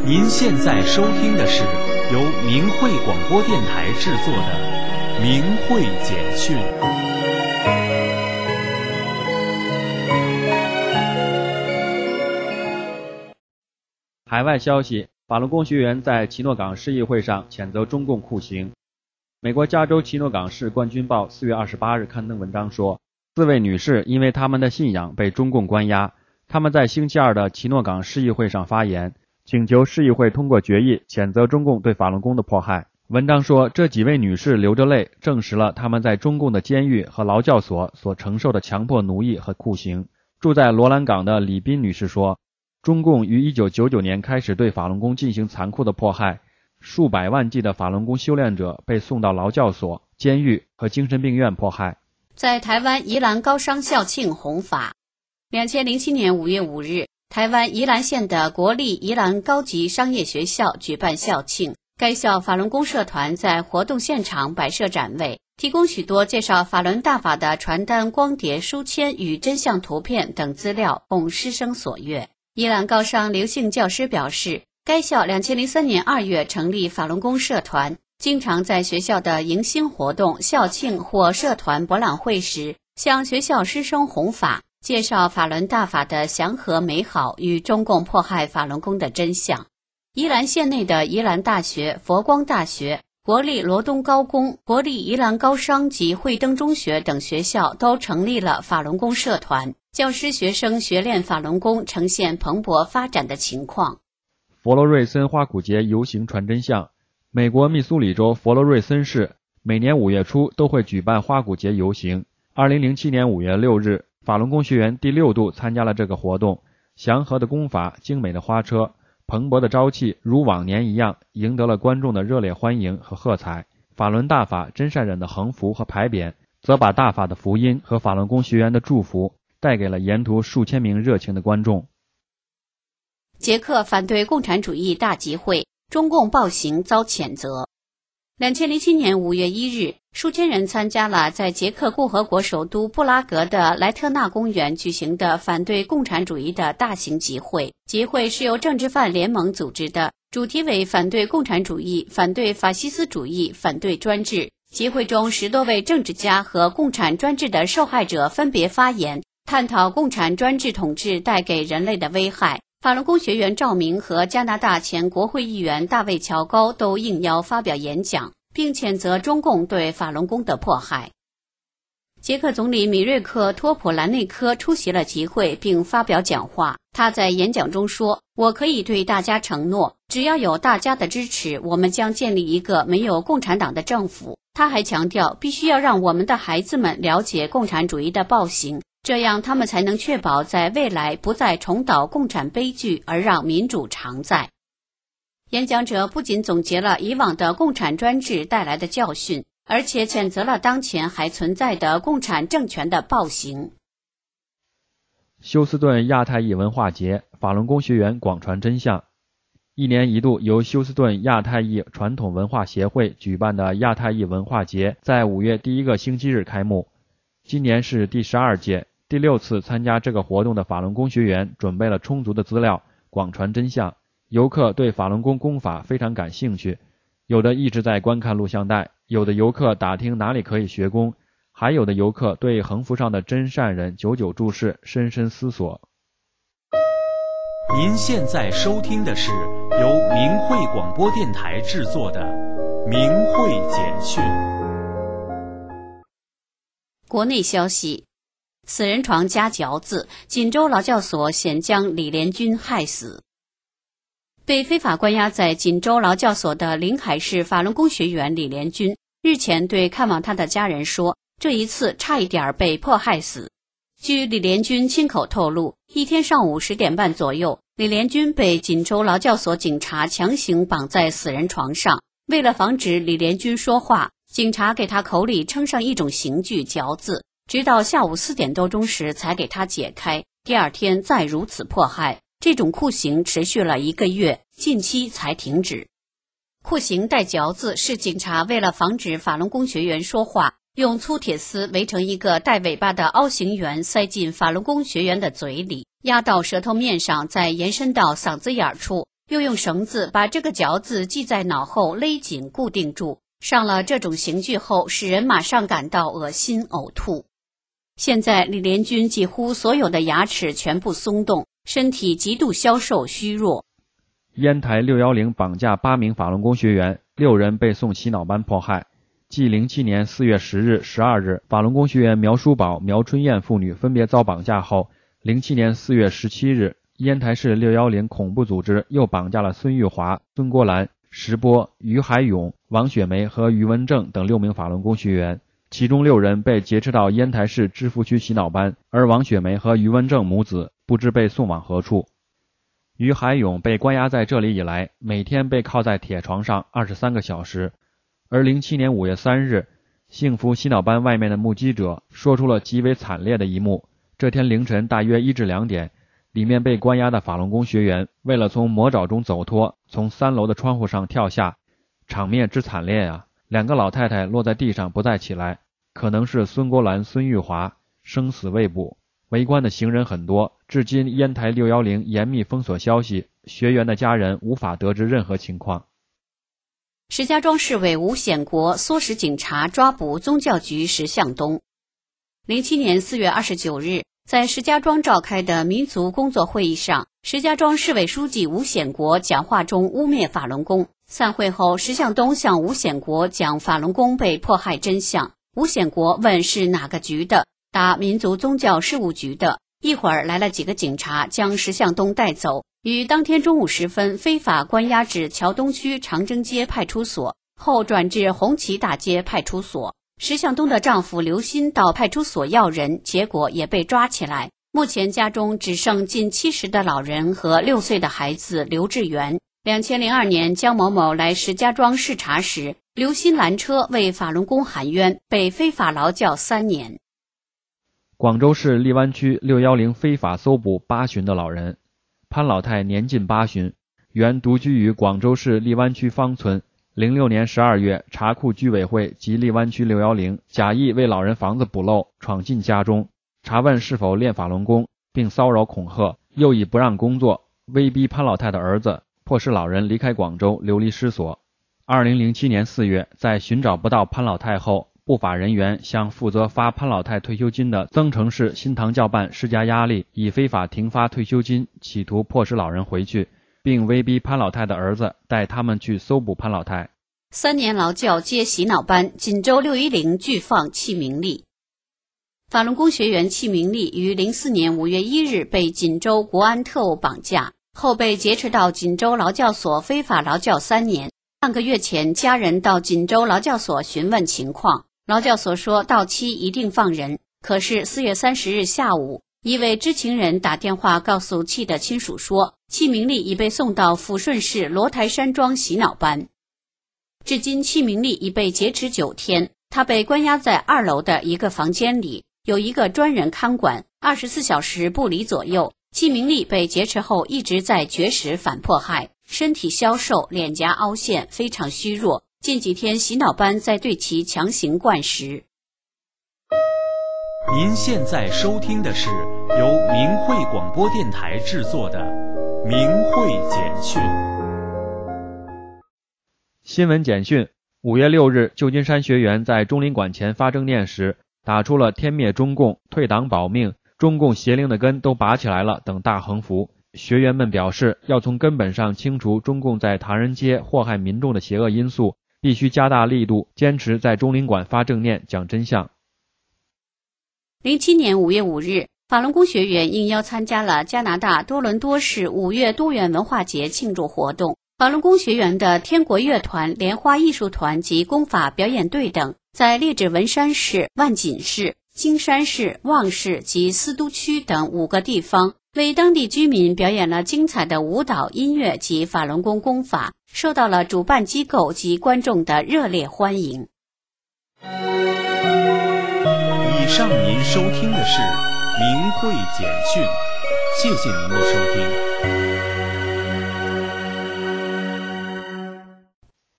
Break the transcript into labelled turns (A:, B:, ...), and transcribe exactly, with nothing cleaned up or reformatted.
A: 您现在收听的是由明慧广播电台制作的《明慧简讯》。
B: 海外消息：法轮功学员在奇诺港市议会上谴责中共酷刑。美国加州奇诺港市冠军报四月二十八日刊登文章说，四位女士因为他们的信仰被中共关押，他们在星期二的奇诺港市议会上发言，请求市议会通过决议谴责中共对法轮功的迫害。文章说，这几位女士流着泪，证实了他们在中共的监狱和劳教所所承受的强迫奴役和酷刑。住在罗兰港的李斌女士说，中共于一九九九年开始对法轮功进行残酷的迫害，数百万计的法轮功修炼者被送到劳教所、监狱和精神病院迫害。
C: 在台湾宜兰高商校庆弘法。二零零七年五月五日，台湾宜兰县的国立宜兰高级商业学校举办校庆，该校法轮功社团在活动现场摆设展位，提供许多介绍法轮大法的传单、光碟、书签与真相图片等资料，供师生所阅。宜兰高商刘姓教师表示，该校二零零三年二月成立法轮功社团，经常在学校的迎新活动、校庆或社团博览会时，向学校师生弘法，介绍法轮大法的祥和美好与中共迫害法轮功的真相。宜兰县内的宜兰大学、佛光大学、国立罗东高工、国立宜兰高商及惠登中学等学校都成立了法轮功社团，教师学生学练法轮功呈现蓬勃发展的情况。
B: 佛罗瑞森花鼓节游行传真相。美国密苏里州佛罗瑞森市每年五月初都会举办花鼓节游行。二零零七年五月六日，法轮功学员第六度参加了这个活动。祥和的功法、精美的花车、蓬勃的朝气，如往年一样，赢得了观众的热烈欢迎和喝彩。法轮大法真善忍的横幅和牌匾，则把大法的福音和法轮功学员的祝福带给了沿途数千名热情的观众。
C: 捷克反对共产主义大集会，中共暴行遭谴责。二零零七年五月一日，数千人参加了在捷克共和国首都布拉格的莱特纳公园举行的反对共产主义的大型集会。集会是由政治犯联盟组织的，主题为反对共产主义、反对法西斯主义、反对专制。集会中十多位政治家和共产专制的受害者分别发言，探讨共产专制统治带给人类的危害。法轮功学员赵明和加拿大前国会议员大卫·乔高都应邀发表演讲，并谴责中共对法轮功的迫害。捷克总理米瑞克·托普兰内科出席了集会并发表讲话。他在演讲中说，我可以对大家承诺，只要有大家的支持，我们将建立一个没有共产党的政府。他还强调，必须要让我们的孩子们了解共产主义的暴行，这样他们才能确保在未来不再重蹈共产悲剧，而让民主常在。演讲者不仅总结了以往的共产专制带来的教训，而且谴责了当前还存在的共产政权的暴行。
B: 休斯顿亚太裔文化节，法轮功学员广传真相。一年一度由休斯顿亚太裔传统文化协会举办的亚太裔文化节在五月第一个星期日开幕。今年是第十二届，第六次参加这个活动的法轮功学员准备了充足的资料，广传真相。游客对法轮功功法非常感兴趣，有的一直在观看录像带，有的游客打听哪里可以学功，还有的游客对横幅上的真善忍久久注视，深深思索。
A: 您现在收听的是由明慧广播电台制作的《明慧简讯》。
C: 国内消息：死人床加嚼子，锦州劳教所险将李连军害死。被非法关押在锦州劳教所的临海市法轮功学员李连军，日前对看望他的家人说，这一次差一点被迫害死。据李连军亲口透露，一天上午十点半左右，李连军被锦州劳教所警察强行绑在死人床上。为了防止李连军说话，警察给他口里称上一种刑具嚼子，直到下午四点多钟时才给他解开。第二天再如此迫害，这种酷刑持续了一个月，近期才停止。酷刑带嚼子是警察为了防止法轮功学员说话，用粗铁丝围成一个带尾巴的凹形圆，塞进法轮功学员的嘴里，压到舌头面上，再延伸到嗓子眼处， 又用绳子把这个嚼字系在脑后勒紧固定住。上了这种刑具后，使人马上感到恶心呕吐。现在李莲君几乎所有的牙齿全部松动，身体极度消瘦虚弱。
B: 烟台六一零绑架八名法轮功学员，六人被送洗脑班迫害。继零七年四月十日、十二日法轮功学员苗书宝、苗春燕父女分别遭绑架后，零七年四月十七日，烟台市六一零恐怖组织又绑架了孙玉华、孙国兰、石波、于海勇、王雪梅和于文正等六名法轮功学员，其中六人被劫持到烟台市芝罘区洗脑班，而王雪梅和于文正母子不知被送往何处。于海勇被关押在这里以来，每天被铐在铁床上二十三个小时。而零七年五月三日，幸福洗脑班外面的目击者说出了极为惨烈的一幕。这天凌晨大约一至两点，里面被关押的法轮功学员为了从魔爪中走脱，从三楼的窗户上跳下，场面之惨烈啊！两个老太太落在地上不再起来，可能是孙国兰、孙玉华，生死未卜。围观的行人很多，至今烟台六一零严密封锁消息，学员的家人无法得知任何情况。
C: 石家庄市委吴显国唆使警察抓捕宗教局石向东。零七年四月二十九日，在石家庄召开的民族工作会议上，石家庄市委书记吴显国讲话中污蔑法轮功。散会后，石向东向吴显国讲法轮功被迫害真相。吴显国问是哪个局的，答民族宗教事务局的。一会儿来了几个警察，将石向东带走，于当天中午时分非法关押至桥东区长征街派出所，后转至红旗大街派出所。石向东的丈夫刘鑫到派出所要人，结果也被抓起来。目前家中只剩近七十的老人和六岁的孩子刘志元。两千零二年，江某某来石家庄视察时，刘鑫拦车为法轮功喊冤，被非法劳教三年。
B: 广州市荔湾区六一零非法搜捕八旬的老人。潘老太年近八旬，原独居于广州市荔湾区芳村。零六年十二月，查库居委会及荔湾区六一零假意为老人房子补漏，闯进家中，查问是否练法轮功，并骚扰恐吓，又以不让工作，威逼潘老太的儿子，迫使老人离开广州，流离失所。二零零七年四月，在寻找不到潘老太后，不法人员向负责发潘老太退休金的增城市新堂教办施加压力，以非法停发退休金，企图迫使老人回去，并威逼潘老太的儿子带他们去搜捕潘老太。
C: 三年劳教接洗脑班，锦州六一零拒放戚明利。法轮功学员戚明利于零四年五月一日被锦州国安特务绑架，后被劫持到锦州劳教所非法劳教三年。半个月前，家人到锦州劳教所询问情况，劳教所说到期一定放人。可是四月三十日下午，一位知情人打电话告诉戚的亲属说，戚明利已被送到抚顺市罗台山庄洗脑班。至今戚明利已被劫持九天，他被关押在二楼的一个房间里，有一个专人看管，二十四小时不离左右。戚明利被劫持后一直在绝食反迫害，身体消瘦，脸颊凹陷，非常虚弱。近几天洗脑班在对其强行灌食。
A: 您现在收听的是由明慧广播电台制作的《明慧简讯》。
B: 新闻简讯：五月六日，旧金山学员在中领馆前发正念时，打出了“天灭中共，退党保命，中共邪灵的根都拔起来了”等大横幅。学员们表示，要从根本上清除中共在唐人街祸害民众的邪恶因素，必须加大力度，坚持在中领馆发正念，讲真相。
C: 零七年五月五日，法轮功学员应邀参加了加拿大多伦多市五月多元文化节庆祝活动。法轮功学员的天国乐团、莲花艺术团及功法表演队等，在列治文山市、万锦市、金山市、望市及思都区等五个地方，为当地居民表演了精彩的舞蹈、音乐及法轮功功法，受到了主办机构及观众的热烈欢迎。
A: 以上您收听的是明慧简讯，谢谢您的收听。